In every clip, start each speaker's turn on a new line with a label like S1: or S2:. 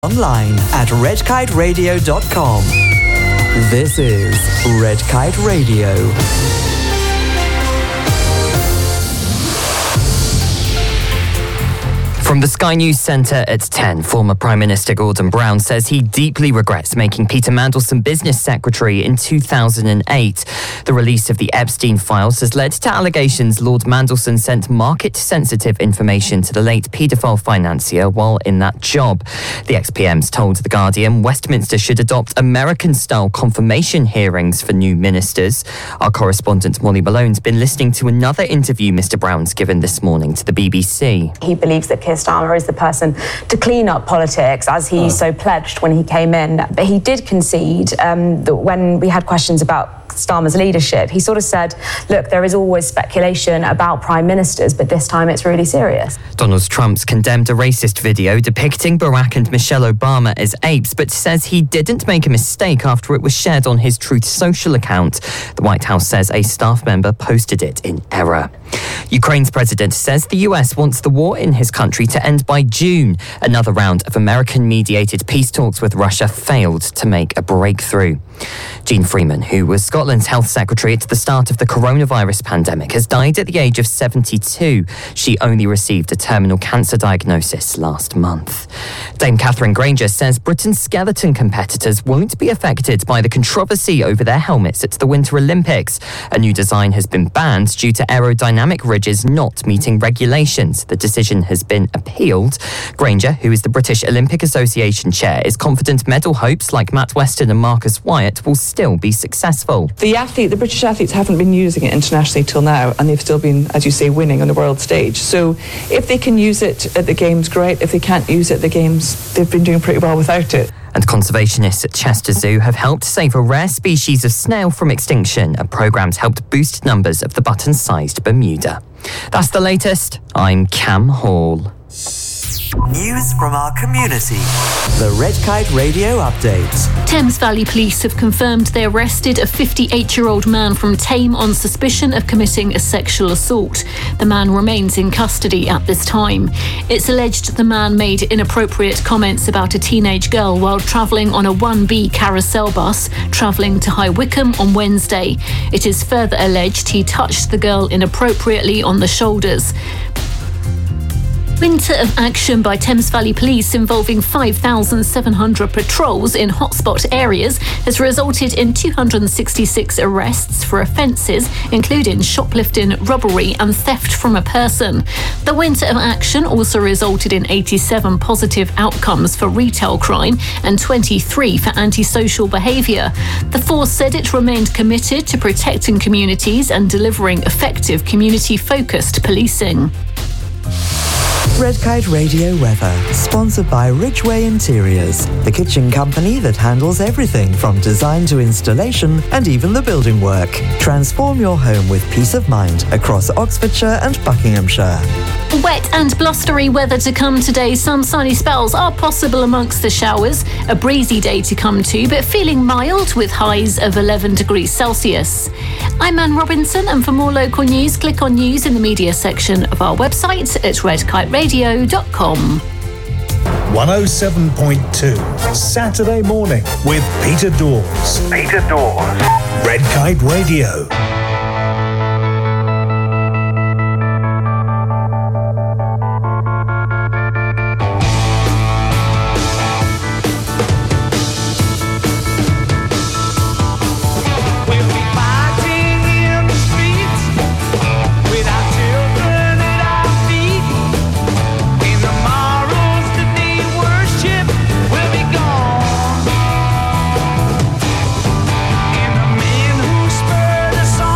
S1: Online at redkiteradio.com. This is Red Kite Radio.
S2: From the Sky News Centre at 10, former Prime Minister Gordon Brown says he deeply regrets making Peter Mandelson business secretary in 2008. The release of the Epstein files has led to allegations Lord Mandelson sent market-sensitive information to the late paedophile financier while in that job. The ex-PM's told The Guardian Westminster should adopt American-style confirmation hearings for new ministers. Our correspondent Molly Malone's been listening to another interview Mr Brown's given this morning to the BBC.
S3: He believes that Keir Starmer is the person to clean up politics, as he so pledged when he came in. But he did concede that when we had questions about Starmer's leadership, he sort of said, look, there is always speculation about prime ministers, but this time it's really serious.
S2: Donald Trump's condemned a racist video depicting Barack and Michelle Obama as apes, but says he didn't make a mistake after it was shared on his Truth Social account. The White House says a staff member posted it in error. Ukraine's president says the US wants the war in his country to end by June. Another round of American-mediated peace talks with Russia failed to make a breakthrough. Jean Freeman, who was Scotland's health secretary at the start of the coronavirus pandemic, has died at the age of 72. She only received a terminal cancer diagnosis last month. Dame Catherine Granger says Britain's skeleton competitors won't be affected by the controversy over their helmets at the Winter Olympics. A new design has been banned due to aerodynamic ridges not meeting regulations. The decision has been appealed. Granger, who is the British Olympic Association chair, is confident medal hopes like Matt Weston and Marcus Wyatt will still be successful.
S4: The British athletes haven't been using it internationally till now, and they've still been, as you say, winning on the world stage. So if they can use it at the Games, great. If they can't use it at the Games, they've been doing pretty well without it.
S2: And conservationists at Chester Zoo have helped save a rare species of snail from extinction. A programme's helped boost numbers of the button-sized Bermuda. That's the latest. I'm Cam Hall.
S1: News from our community. The Red Kite Radio Update.
S5: Thames Valley Police have confirmed they arrested a 58-year-old man from Thame on suspicion of committing a sexual assault. The man remains in custody at this time. It's alleged the man made inappropriate comments about a teenage girl while travelling on a 1B carousel bus travelling to High Wycombe on Wednesday. It is further alleged he touched the girl inappropriately on the shoulders. Winter of action by Thames Valley Police involving 5,700 patrols in hotspot areas has resulted in 266 arrests for offences, including shoplifting, robbery and theft from a person. The winter of action also resulted in 87 positive outcomes for retail crime and 23 for antisocial behaviour. The force said it remained committed to protecting communities and delivering effective community-focused policing.
S1: Red Kite Radio weather, sponsored by Ridgeway Interiors, the kitchen company that handles everything from design to installation and even the building work. Transform your home with peace of mind across Oxfordshire and Buckinghamshire.
S5: Wet and blustery weather to come today. Some sunny spells are possible amongst the showers. A breezy day to come too, but feeling mild with highs of 11 degrees Celsius. I'm Anne Robinson, and for more local news, click on news in the media section of our website at redkiteradio.com.
S6: 107.2 Saturday morning with Peter Dawes. Peter Dawes. Red Kite Radio.
S7: The men who spurred us on.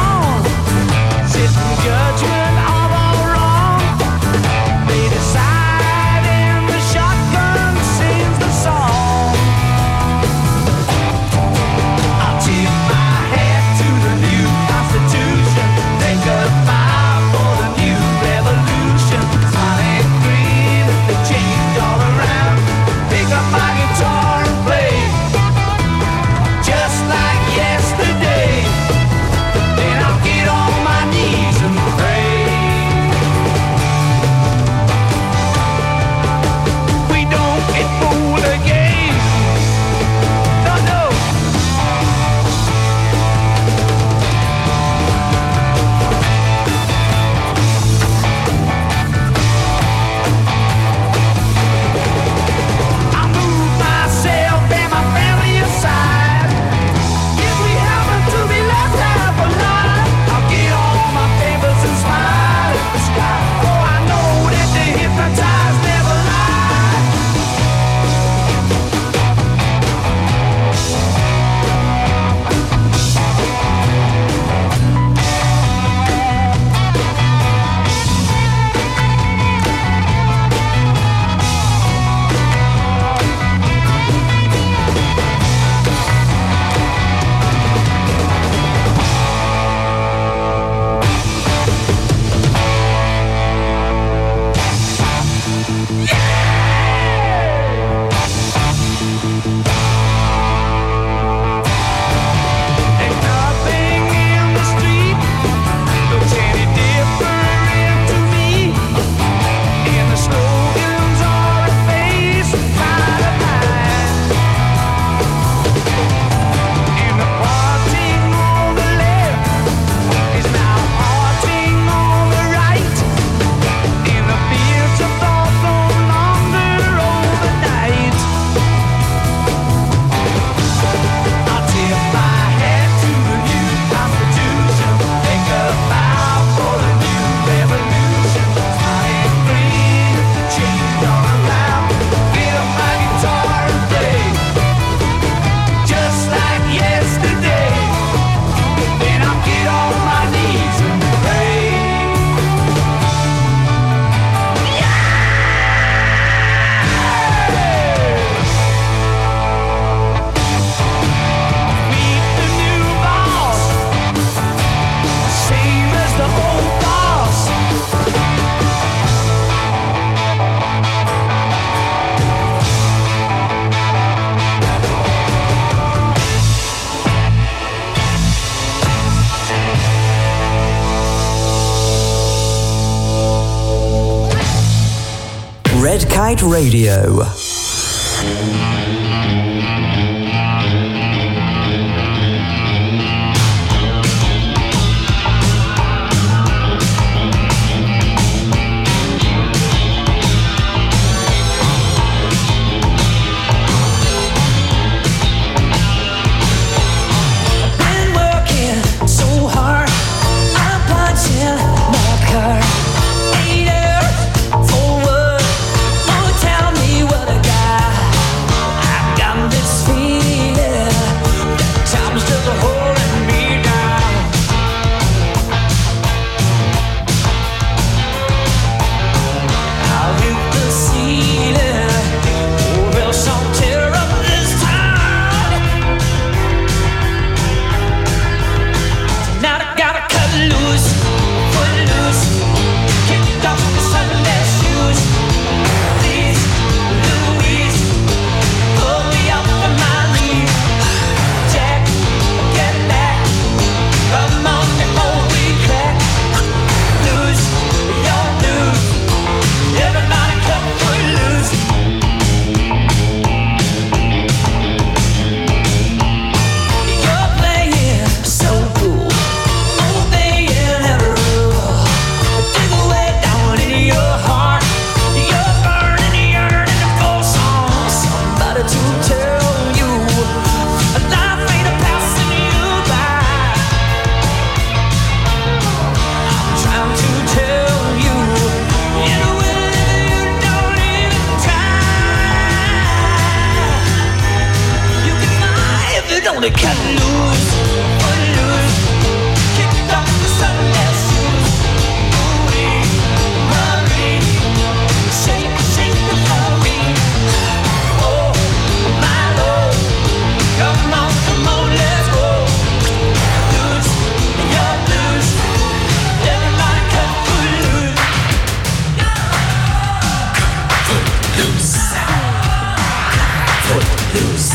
S1: Kite Radio.
S7: Tell me what I got.
S8: only cut loose, kicked off the Sunday shoes. Marie, Marie, shake, shake the glory. Oh, my Lord, come on, let's go. Loose, you're loose, everybody cut loose. Foot loose.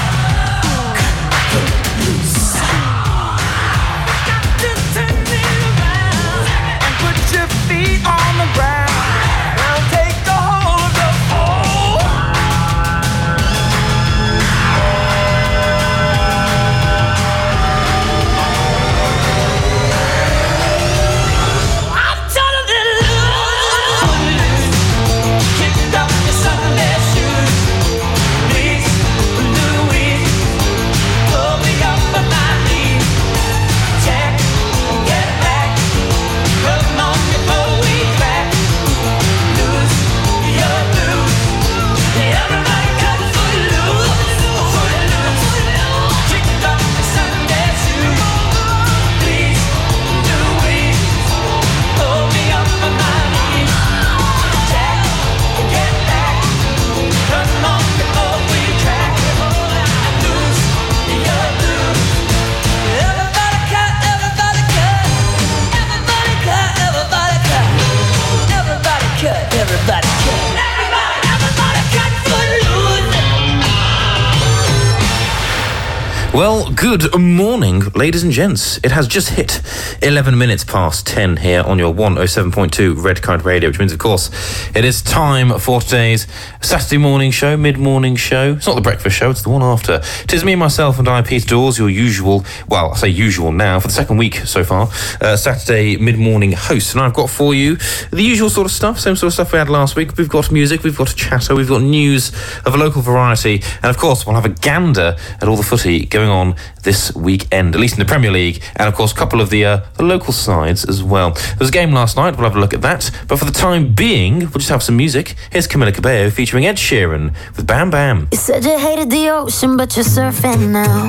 S9: Well, good morning, ladies and gents. It has just hit 11 minutes past 10 here on your 107.2 Red Kite Radio, which means, of course, it is time for today's Saturday morning show, mid-morning show. It's not the breakfast show, it's the one after. It is me, myself, and I, Peter Dawes, your usual, well, I say usual now, for the second week so far, Saturday mid-morning host. And I've got for you the usual sort of stuff, same sort of stuff we had last week. We've got music, we've got a chatter, we've got news of a local variety, and of course, we'll have a gander at all the footy going on this weekend, at least in the Premier League, and of course a couple of the local sides as well. There was a game last night, we'll have a look at that, but for the time being, we'll just have some music. Here's Camila Cabello featuring Ed Sheeran with Bam Bam.
S10: You said you hated the ocean, but you're surfing now.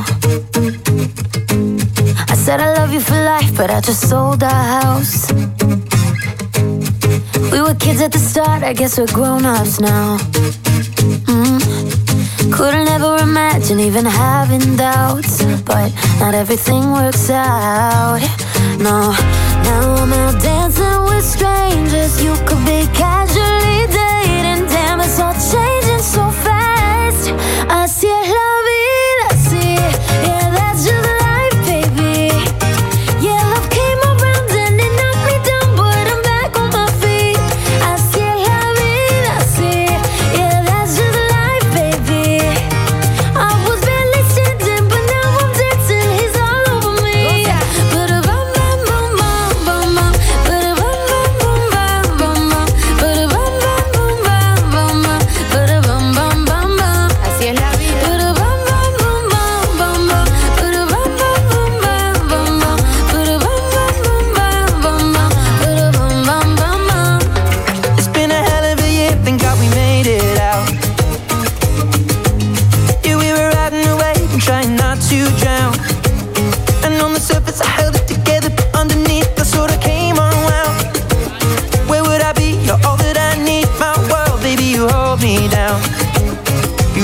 S10: I said I love you for life, but I just sold our house. We were kids at the start, I guess we're grown-ups now. Couldn't ever imagine even having doubts, but not everything works out. No, now I'm out dancing with strangers. You could be casually dating. Damn, it's all changing so fast. Así es la vida, así. Yeah, that's just life, baby. Yeah, love came around and it knocked me down, but I'm back on my feet. Así es la vida, así.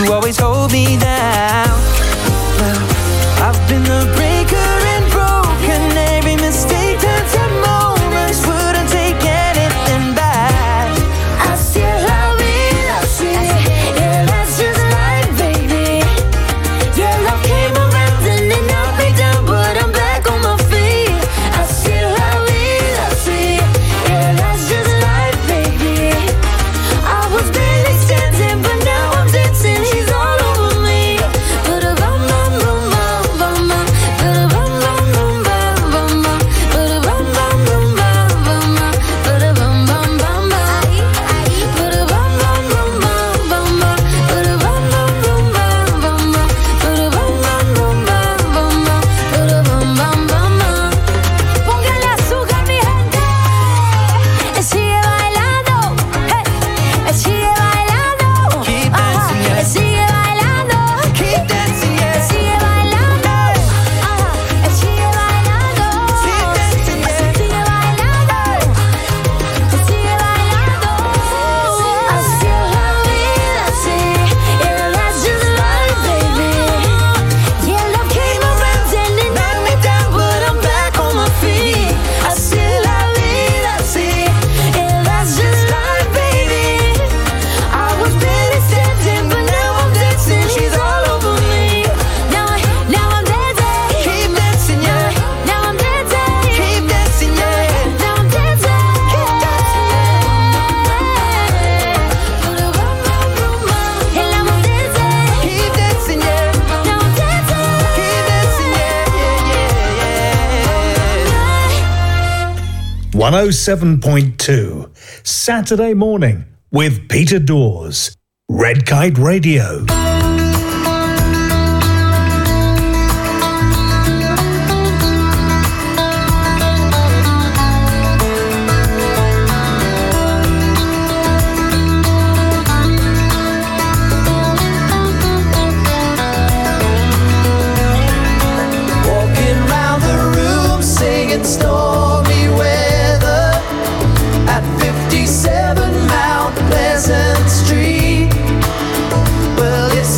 S7: You always hold me down. Well, I've been the breaker and broken. Every mistake turns to moments. Wouldn't take anything back. I still love it, I see. Yeah, that's just life, baby. Yeah, love came around and it knocked me down, but I'm back on my feet. I still love it, I see. Yeah, that's just life, baby. I was barely standing, but now I'm dancing. She's all over me. But a bum bum bum bum bum bum. But a bum bum bum bum bum bum. But a bum bum bum bum bum bum. But a bum bum bum bum. But a bum bum bum bum bum bum. But a bum bum bum bum bum bum. But a bum bum bum bum bum bum. But a bum bum bum bum. Póngale azúcar, mi gente. Sigue bailando. Hey. Sigue bailando. Keep dancing, yeah. Sigue bailando. Keep dancing, yeah. Sigue bailando. Sigue bailando. Keep dancing, yeah. Sigue bailando. Sigue bailando. I still love it, I see. Yeah, that's just life, baby. Yeah, love came around and it knocked me down, but I'm back on my feet. I still love it, I see. Yeah, that's just life, baby. I was barely standing, but now I'm dancing. She's all over me. Now I'm dancing. Keep dancing, yeah. Now I'm dancing. Keep dancing, yeah. Now I'm dancing. Keep dancing, yeah. Put a bum bum bum bum. And now I'm dancing. Keep dancing, yeah. Now I'm dancing. Keep dancing, yeah.
S6: 107.2 Saturday morning with Peter Dawes. Red Kite Radio.
S7: Walking round the room singing stormy weather at 57 Mount Pleasant Street. Well, it's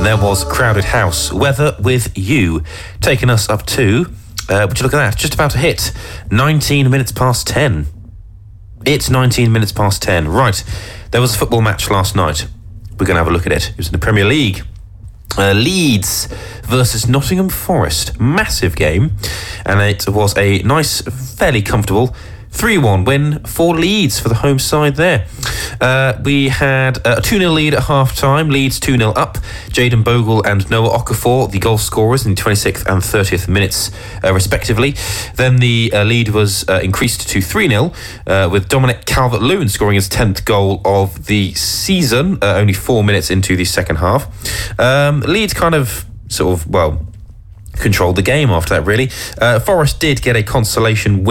S9: And there was Crowded House, Weather With You, taking us up to, would you look at that, just about to hit 19 minutes past 10. It's 19 minutes past 10. Right, there was a football match last night. We're going to have a look at it. It was in the Premier League. Leeds versus Nottingham Forest. Massive game. And it was a nice, fairly comfortable 3-1 win for Leeds, for the home side there. We had a 2-0 lead at half-time. Leeds 2-0 up. Jayden Bogle and Noah Okafor, the goal scorers in the 26th and 30th minutes, respectively. Then the lead was increased to 3-0, with Dominic Calvert-Lewin scoring his 10th goal of the season, only 4 minutes into the second half. Leeds kind of, controlled the game after that, really. Forest did get a consolation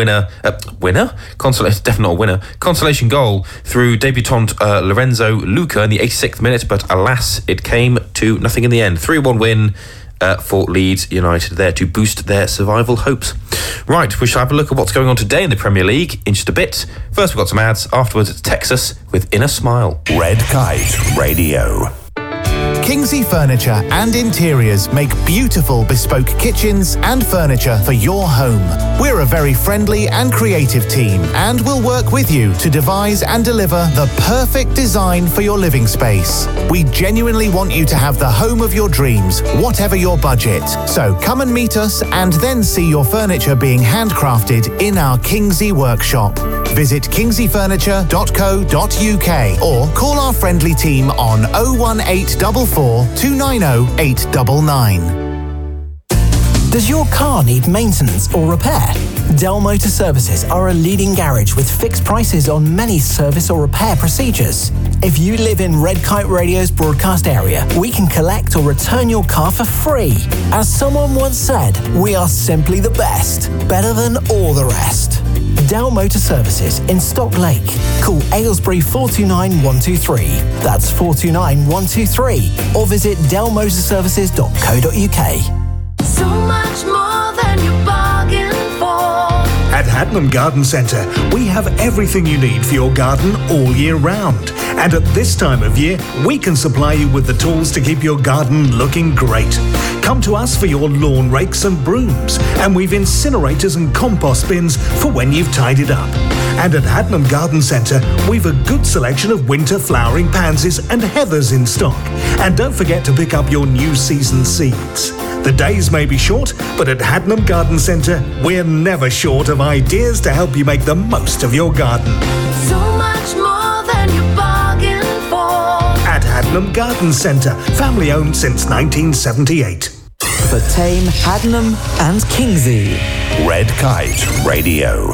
S9: consolation goal through debutant Lorenzo Luca in the 86th minute, but alas, it came to nothing in the end. 3-1 win for Leeds United there to boost their survival hopes. Right, we shall have a look at what's going on today in the Premier League in just a bit. First, we've got some ads. Afterwards, it's Texas with Inner Smile.
S6: Red Kite Radio.
S11: Kingsley Furniture and Interiors make beautiful bespoke kitchens and furniture for your home. We're a very friendly and creative team and will work with you to devise and deliver the perfect design for your living space. We genuinely want you to have the home of your dreams, whatever your budget. So come and meet us and then see your furniture being handcrafted in our Kingsley workshop. Visit kingsleyfurniture.co.uk or call our friendly team on 01844 290 899.
S12: Does your car need maintenance or repair? Dell Motor Services are a leading garage with fixed prices on many service or repair procedures. If you live in Red Kite Radio's broadcast area, we can collect or return your car for free. As someone once said, we are simply the best, better than all the rest. Dell Motor Services in Stock Lake. Call Aylesbury 429 123. That's 429 123. Or visit dellmotorservices.co.uk.
S10: So much more than you bargained for.
S6: At Hadnam Garden Centre, we have everything you need for your garden all year round. And at this time of year, we can supply you with the tools to keep your garden looking great. Come to us for your lawn rakes and brooms, and we've incinerators and compost bins for when you've tidied up. And at Hadnam Garden Centre, we've a good selection of winter flowering pansies and heathers in stock. And don't forget to pick up your new season seeds. The days may be short, but at Hadnam Garden Centre, we're never short of ideas to help you make the most of your garden.
S10: So much more than you bargained for.
S6: At Hadnam Garden Centre, family owned since 1978.
S1: For Tame, Hadnam and Kingsley.
S6: Red Kite Radio.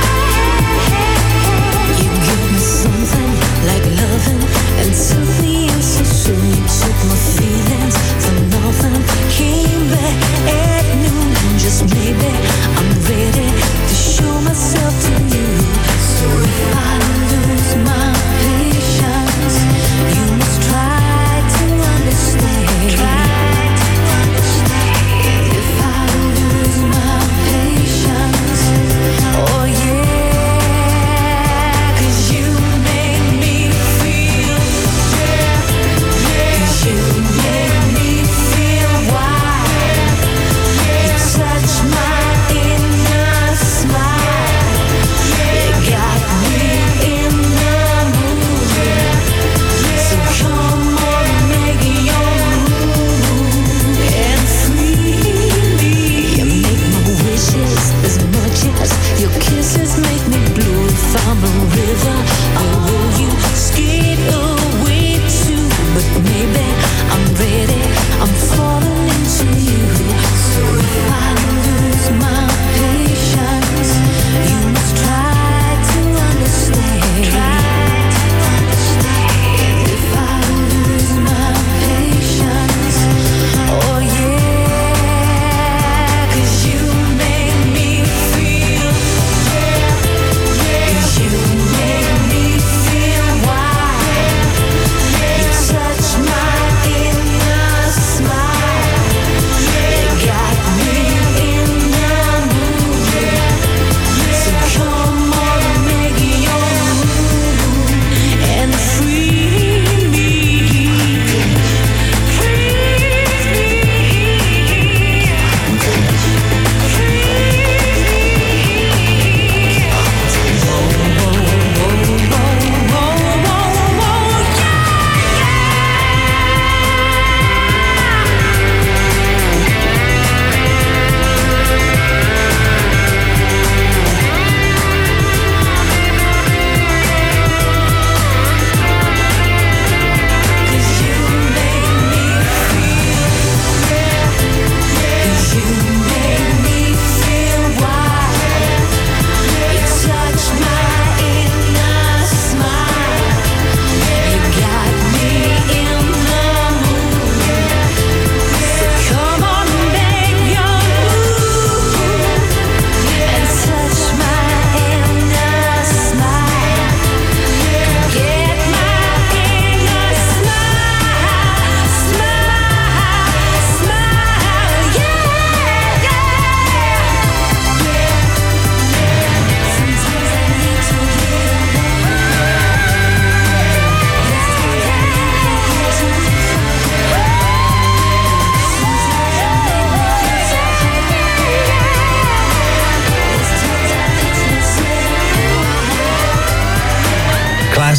S10: Something like loving and something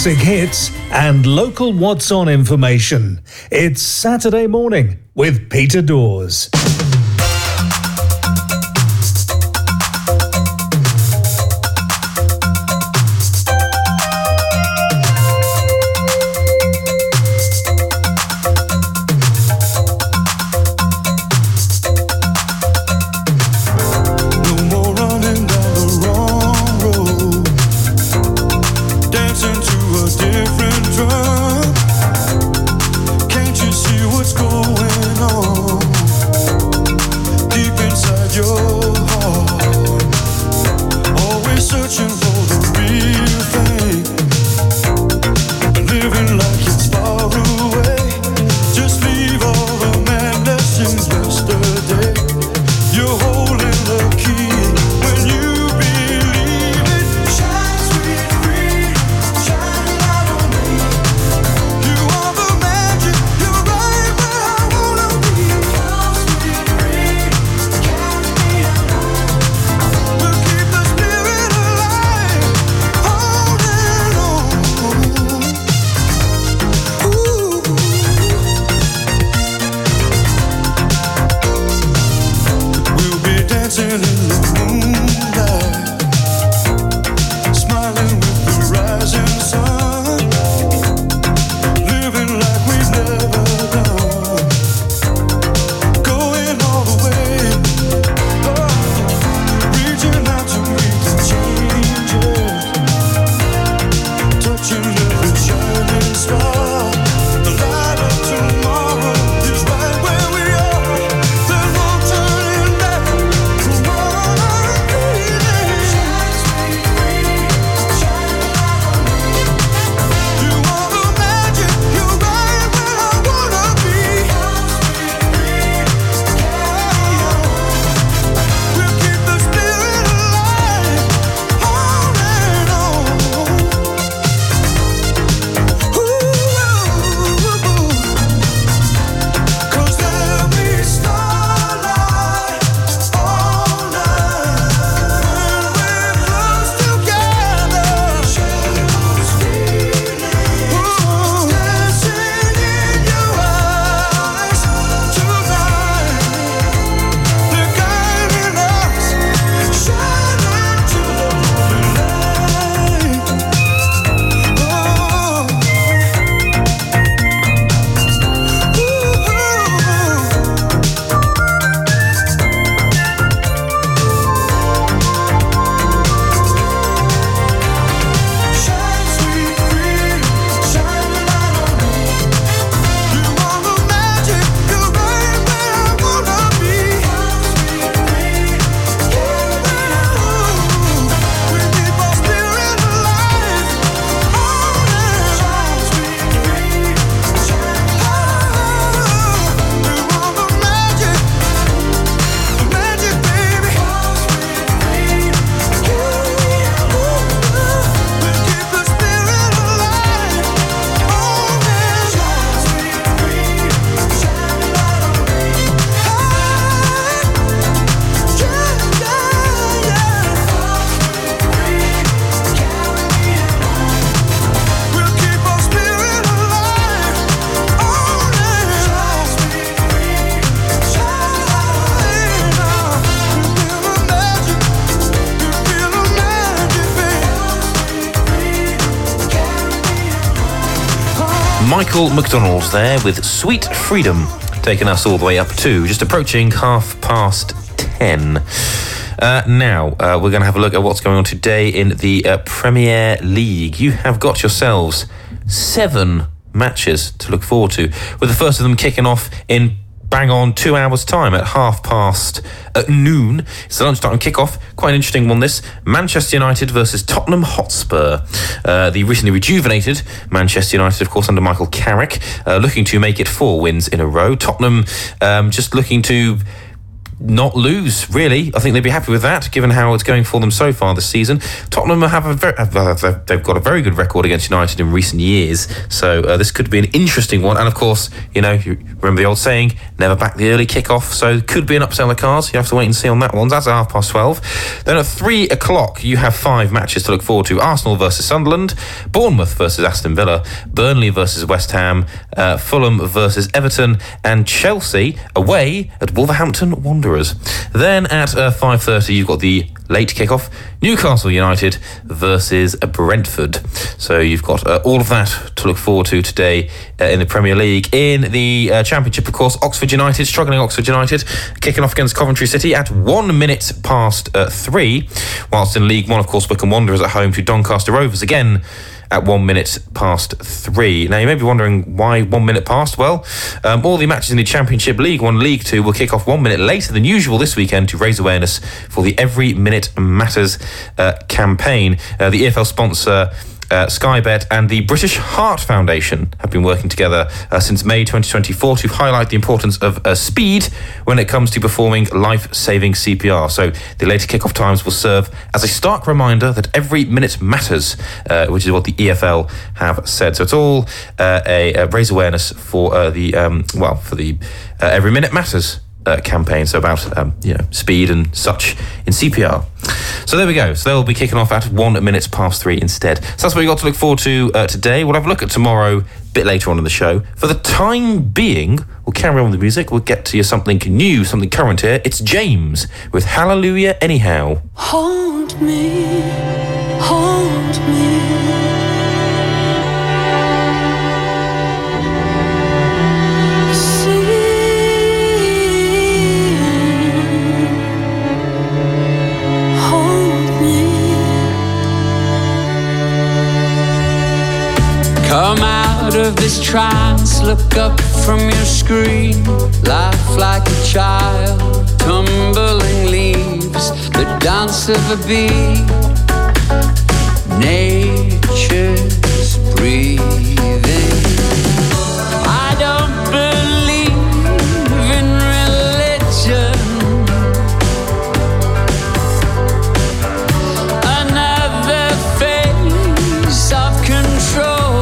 S6: classic hits, and local What's On information. It's Saturday morning with Peter Dawes.
S9: Michael McDonald there with Sweet Freedom, taking us all the way up to just approaching 10:30. Now, we're going to have a look at what's going on today in the Premier League. You have got yourselves 7 matches to look forward to, with the first of them kicking off in bang on 2 hours' time at noon. It's a lunchtime kickoff. Quite an interesting one, this. Manchester United versus Tottenham Hotspur. The recently rejuvenated Manchester United, of course, under Michael Carrick, looking to make it 4 wins in a row. Tottenham just looking to not lose, really. I think they'd be happy with that, given how it's going for them so far this season. Tottenham they've got a very good record against United in recent years, so this could be an interesting one. And of course, you remember the old saying, never back the early kick-off, so could be an upset on the cards. You have to wait and see on that one. That's at 12:30. Then at 3 o'clock, you have 5 matches to look forward to. Arsenal versus Sunderland, Bournemouth versus Aston Villa, Burnley versus West Ham, Fulham versus Everton, and Chelsea away at Wolverhampton Wanderers. Then at 5:30, you've got the late kick-off, Newcastle United versus Brentford. So you've got all of that to look forward to today in the Premier League. In the Championship, of course, struggling Oxford United, kicking off against Coventry City at 1 minute past 3. Whilst in League One, of course, Wycombe Wanderers at home to Doncaster Rovers again at 1 minute past 3. Now, you may be wondering why 1 minute past. Well, all the matches in the Championship, League 1, League 2 will kick off 1 minute later than usual this weekend to raise awareness for the Every Minute Matters campaign. The EFL sponsor Sky Bet and the British Heart Foundation have been working together since May 2024 to highlight the importance of speed when it comes to performing life-saving CPR. So the later kickoff times will serve as a stark reminder that every minute matters, which is what the EFL have said. So it's all a raise awareness for the Every Minute Matters campaign, so about speed and such in CPR. So there we go. So they'll be kicking off at 1 minute past 3 instead. So that's what we got to look forward to today. We'll have a look at tomorrow a bit later on in the show. For the time being, we'll carry on with the music. We'll get to you something new, something current here. It's James with Hallelujah Anyhow.
S8: Hold me, hold me.
S13: Come out of this trance, look up from your screen, laugh like a child, tumbling leaves, the dance of a bee, nature's breathing. I don't believe in religion, another phase of control.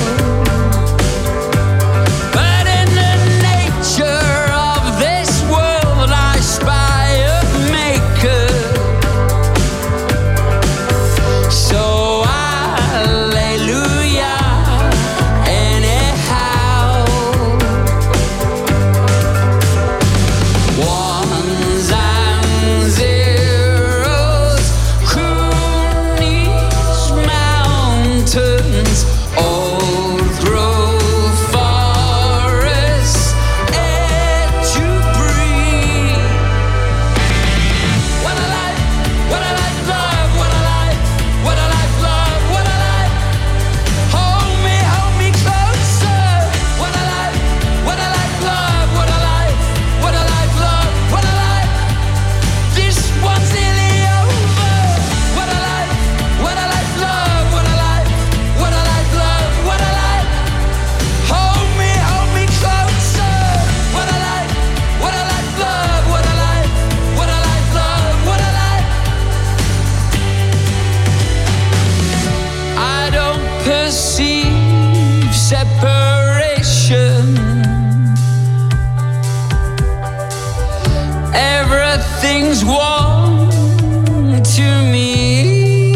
S13: Everything's one to me.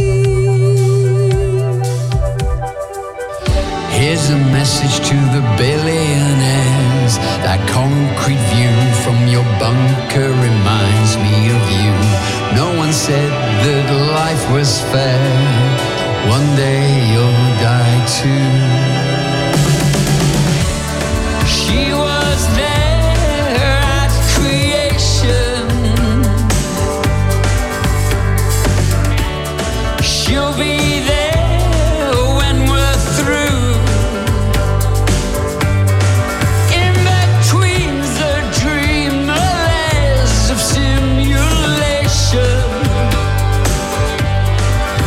S13: Here's a message to the billionaires. That concrete view from your bunker reminds me of you. No one said that life was fair. One day you'll die too. She was there at creation. She'll be there when we're through. In between the dream layers of simulation,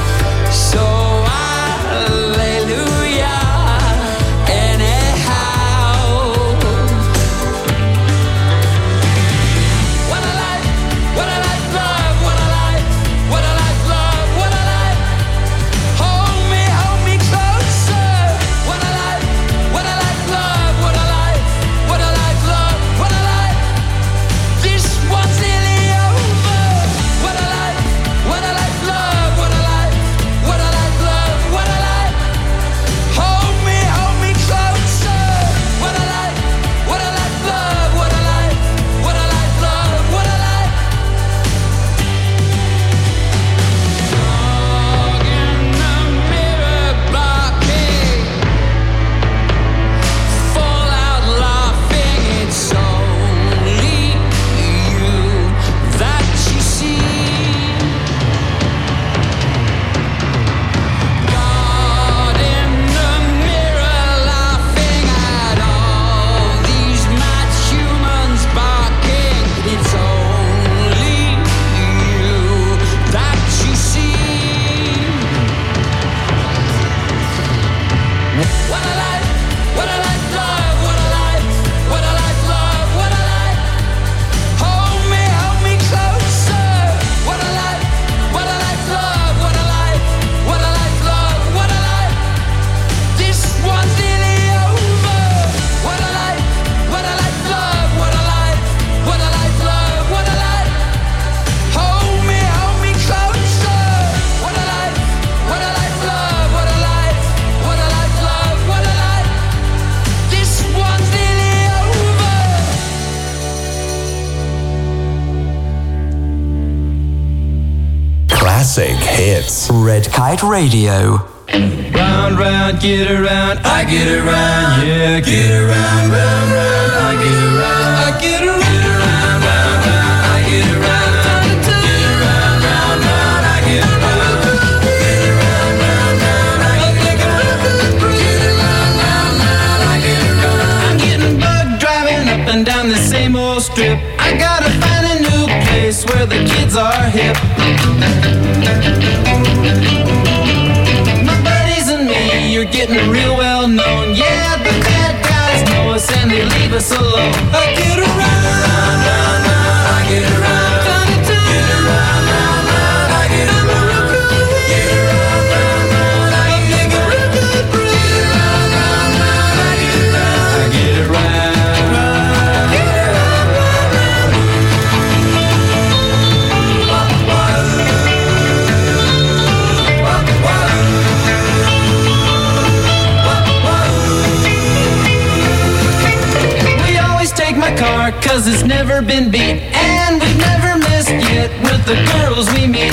S1: Kite Radio.
S7: Round, round, get around, I get around, yeah, get around, round, round, I get around, I get around, round, round, round, I get around, get around, round, round, I get around, get around, round, round, I get around, get around, round, round, I get around. I'm getting bugged driving up and down the same old strip. I gotta find a new place where the kids are hip. You're getting real well known. Yeah, the bad guys know us and they leave us alone. I get around, round, round, round, I get around. Get around, round, round, I get around. Get around, round, round, I get around. Get around, round, round, I get around. I get around. Get around, round, round. My car, cause it's never been beat, and we've never missed yet with the girls we meet.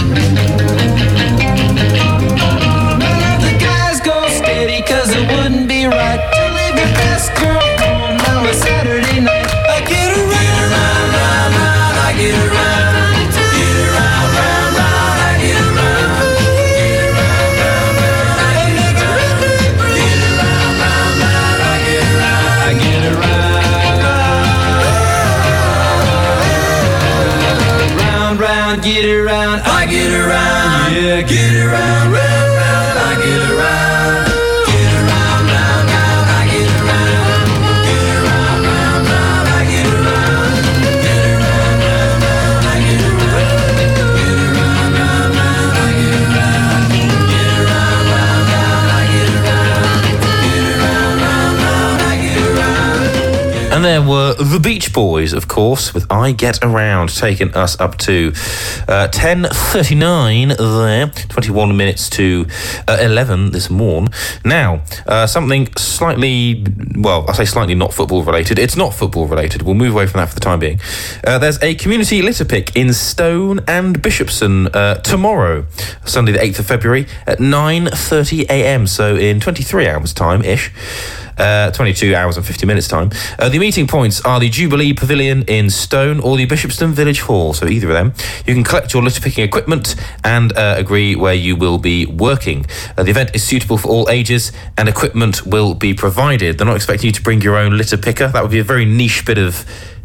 S7: None of the guys go steady, cause it wouldn't be right to leave your best girl home on a Saturday night. I get around, round, round, round, I get around. Get around, round, round, I get around. Get around, round, round, I get around. Get around, round, round, I get around. I get around. Round, get around, I get around, yeah, get around, round, round, I get around, get around, round, round, I get around, get around, round, round, I get around, get around, round, round, I get around, get around, round, round, I get around, get around, round, round, I get around, get around, round, round, I get around.
S9: And there were the Beach Boys, of course, with I Get Around, taking us up to 10:39 there, 21 minutes to 11 this morn. Now, something slightly, well, I say slightly not football related. It's not football related. We'll move away from that for the time being. There's a community litter pick in Stone and Bishopston tomorrow, Sunday the 8th of February at 9:30 a.m. So in 23 hours time-ish. 22 hours and 50 minutes time. The meeting points are the Jubilee Pavilion in Stone or the Bishopston Village Hall, so either of them. You can collect your litter picking equipment and agree where you will be working. The event is suitable for all ages and equipment will be provided. They're not expecting you to bring your own litter picker. That would be a very niche bit of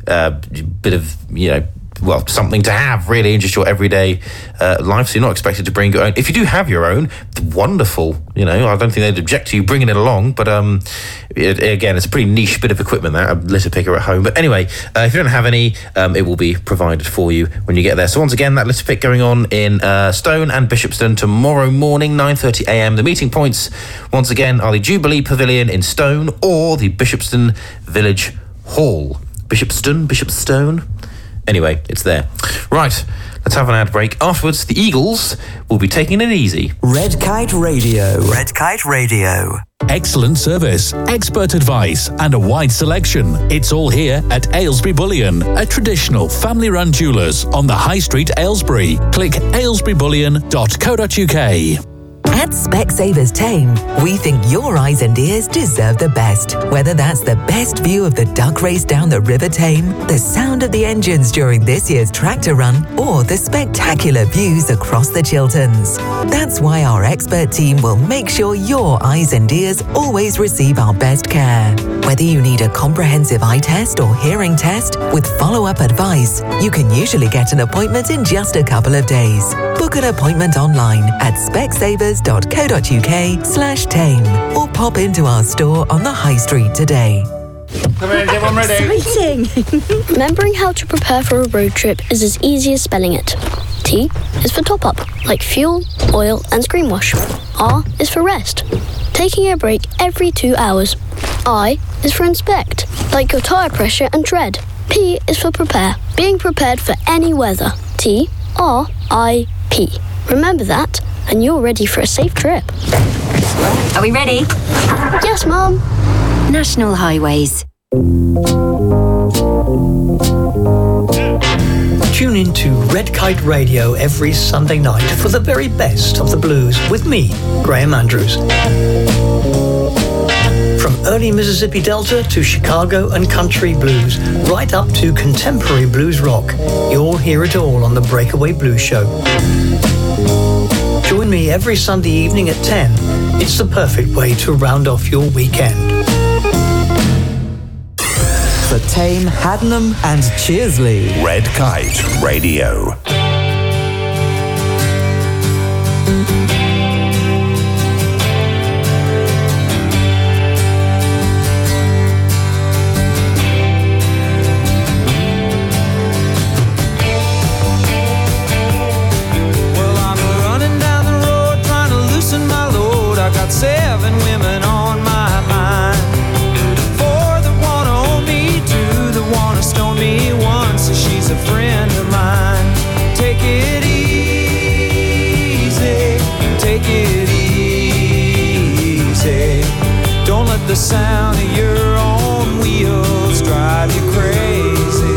S9: you know, well, something to have, really, in just your everyday life. So you're not expected to bring your own. If you do have your own, wonderful. You know, I don't think they'd object to you bringing it along. But again, it's a pretty niche bit of equipment, that, a litter picker at home. But anyway, if you don't have any, it will be provided for you when you get there. So once again, that litter pick going on in Stone and Bishopston tomorrow morning, 9:30 a.m. The meeting points, once again, are the Jubilee Pavilion in Stone or the Bishopston Village Hall. Bishopstone? Anyway, it's there. Right, let's have an ad break. Afterwards, the Eagles will be taking it easy.
S1: Red Kite Radio. Red Kite Radio.
S14: Excellent service, expert advice, and a wide selection. It's all here at Aylesbury Bullion, a traditional family-run jewellers on the High Street, Aylesbury. Click aylesburybullion.co.uk.
S15: At Specsavers Tame, we think your eyes and ears deserve the best. Whether that's the best view of the duck race down the River Tame, the sound of the engines during this year's tractor run, or the spectacular views across the Chilterns. That's why our expert team will make sure your eyes and ears always receive our best care. Whether you need a comprehensive eye test or hearing test with follow-up advice, you can usually get an appointment in just a couple of days. Book an appointment online at specsavers.co.uk/tame or pop into our store on the High Street today.
S16: Come in, everyone ready?
S17: Exciting! Remembering how to prepare for a road trip is as easy as spelling it. T is for top up, like fuel, oil, and screen wash. R is for rest, taking a break every 2 hours. I is for inspect, like your tyre pressure and tread. P is for prepare, being prepared for any weather. T-R-I-P. Remember that, and you're ready for a safe trip.
S18: Are we ready?
S17: Yes, Mum.
S18: National Highways.
S19: Tune in to Red Kite Radio every Sunday night for the very best of the blues with me, Graham Andrews. From early Mississippi Delta to Chicago and country blues, right up to contemporary blues rock, you'll hear it all on the Breakaway Blues Show. Join me every Sunday evening at 10. It's the perfect way to round off your weekend.
S1: For Tame, Haddenham and Cheersley.
S20: Red Kite Radio.
S7: The sound of your own wheels drive you crazy.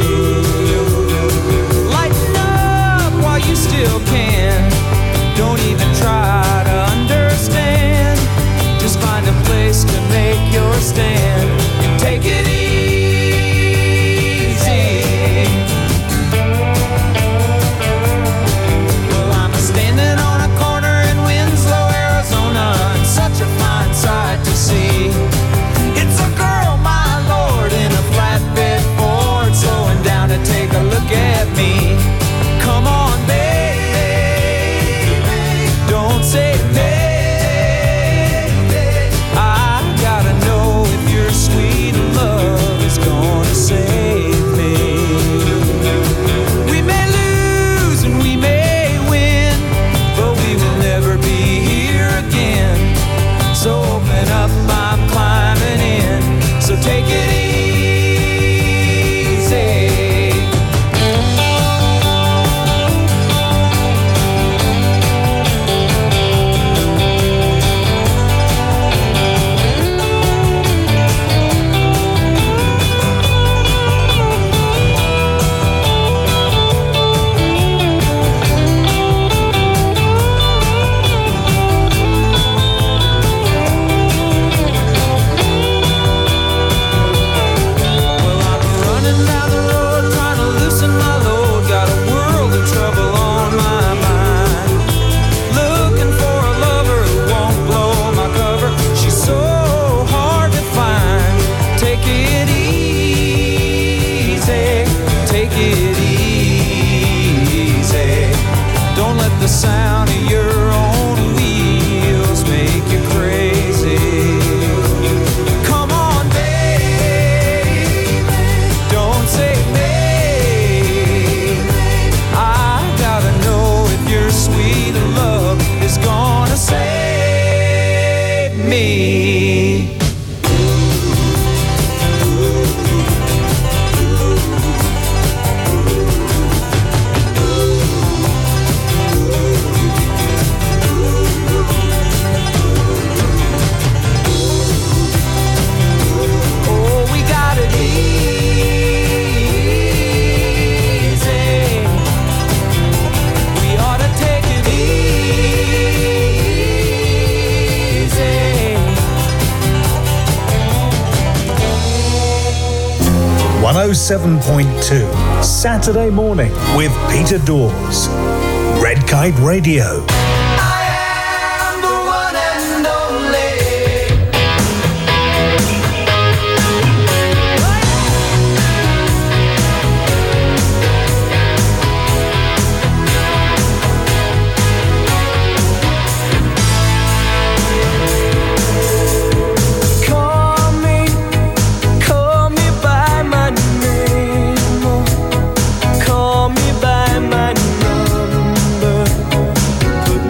S7: Lighten up while you still can. Don't even try to understand. Just find a place to make your stand and take it easy. Well, I'm standing on a corner in Winslow, Arizona, and such a fine sight to see. Take a look at me. Come on, baby. Don't say baby. I gotta know if your sweet love is gonna save me. We may lose and we may win, but we will never be here again. So open up, I'm climbing in. So take it easy. The sound of your own wheels make you crazy. Come on, baby. Don't say maybe. I gotta know if your sweet love is gonna save me. We ought to take it easy.
S6: 107.2 Saturday morning with Peter Dawes. Red Kite Radio.
S7: Call me by my number.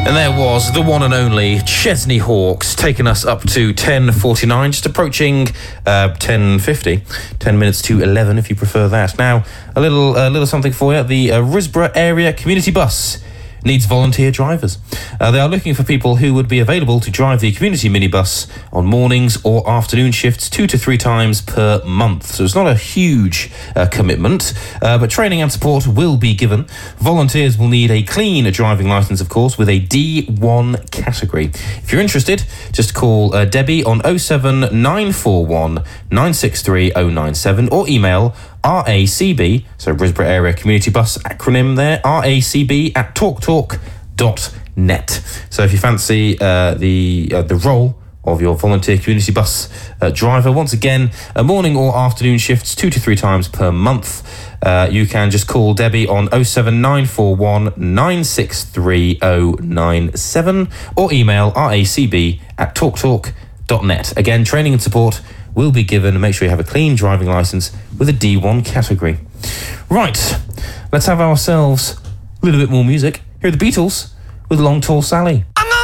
S9: And there was the one and only Chesney Hawkes, taking us up to 10:49, just approaching 10:50, 10 minutes to 11 if you prefer that. Now, a little something for you. The Risborough Area Community Bus needs volunteer drivers. They are looking for people who would be available to drive the community minibus on mornings or afternoon shifts 2 to 3 times per month. So it's not a huge commitment, but training and support will be given. Volunteers will need a clean driving licence, of course, with a D1 category. If you're interested, just call Debbie on 07941 963 097 or email RACB, so Risborough Area Community Bus acronym there, RACB at talktalk.net. So if you fancy the role of your volunteer community bus driver, once again, morning or afternoon shifts 2 to 3 times per month, you can just call Debbie on 07941 963 097 or email RACB at talktalk.net. Again, training and support will be given. Make sure you have a clean driving licence with a D1 category. Right, let's have ourselves a little bit more music. Here are the Beatles with Long Tall Sally.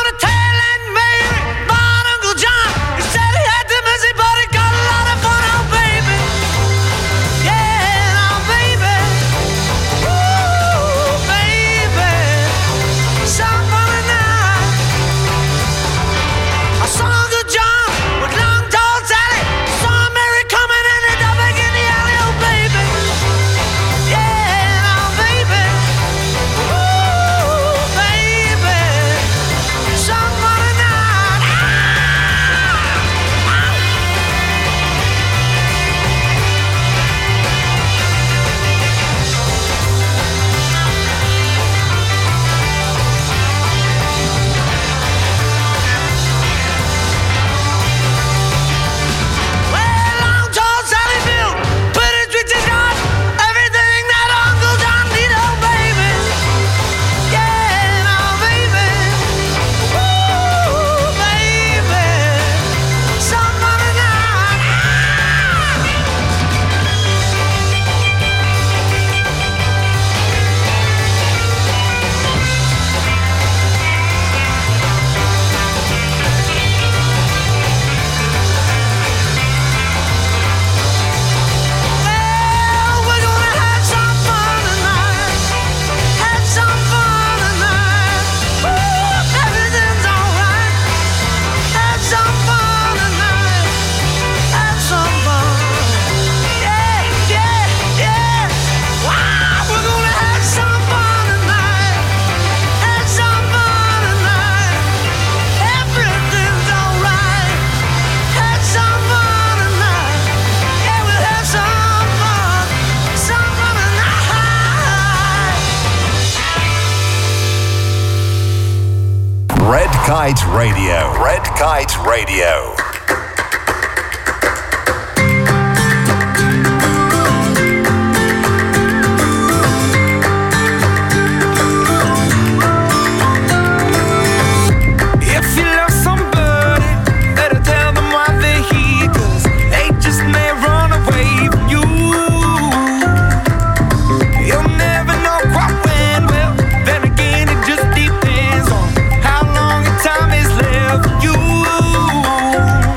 S20: Red Kite Radio. Red Kite Radio.
S7: If you love somebody, better tell them why they're here, 'cause they just may run away from you. You'll never know quite when, well, then again it just depends on how long your time is left for you.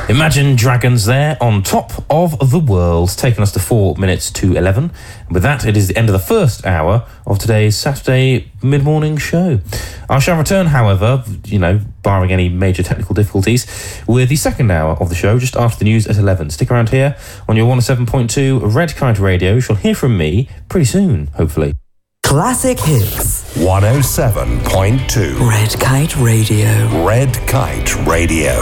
S9: Imagine Dragons there on Top of the World, taking us to 4 minutes to 11. And with that, it is the end of the first hour of today's Saturday mid-morning show. I shall return, however, barring any major technical difficulties, with the second hour of the show just after the news at 11. Stick around here on your 107.2 Red Kite Radio. You shall hear from me pretty soon, hopefully.
S1: Classic hits.
S20: 107.2
S1: Red Kite Radio.
S20: Red Kite Radio.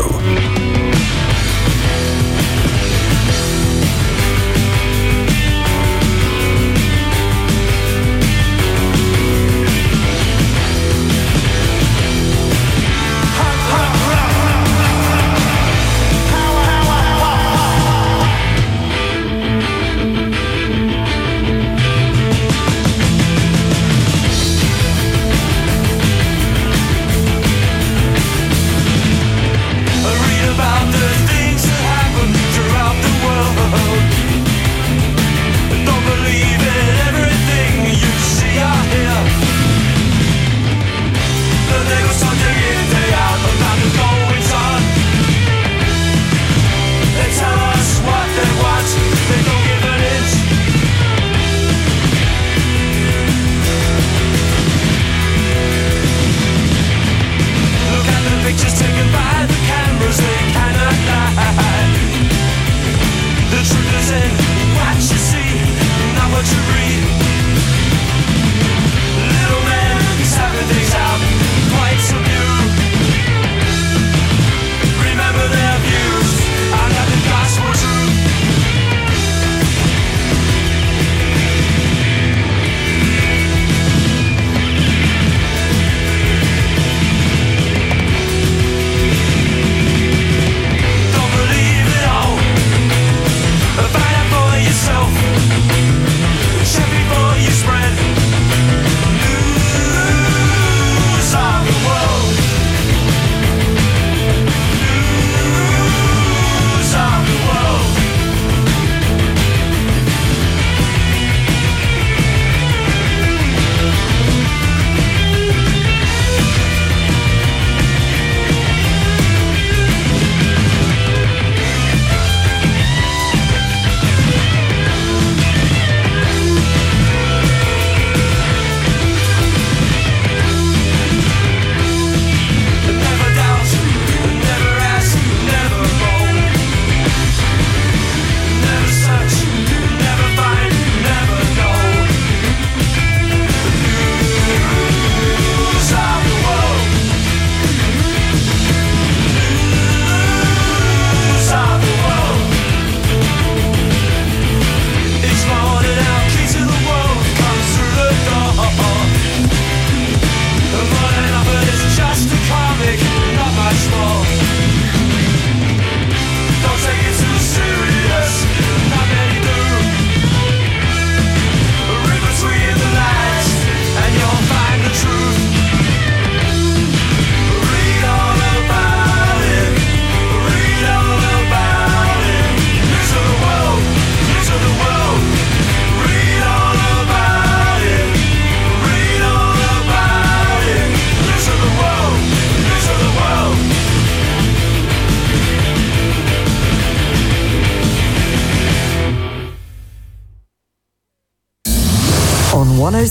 S1: On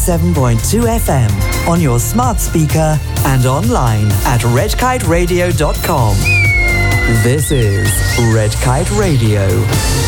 S1: 107.2 FM, on your smart speaker and online at redkiteradio.com. This is Red Kite Radio.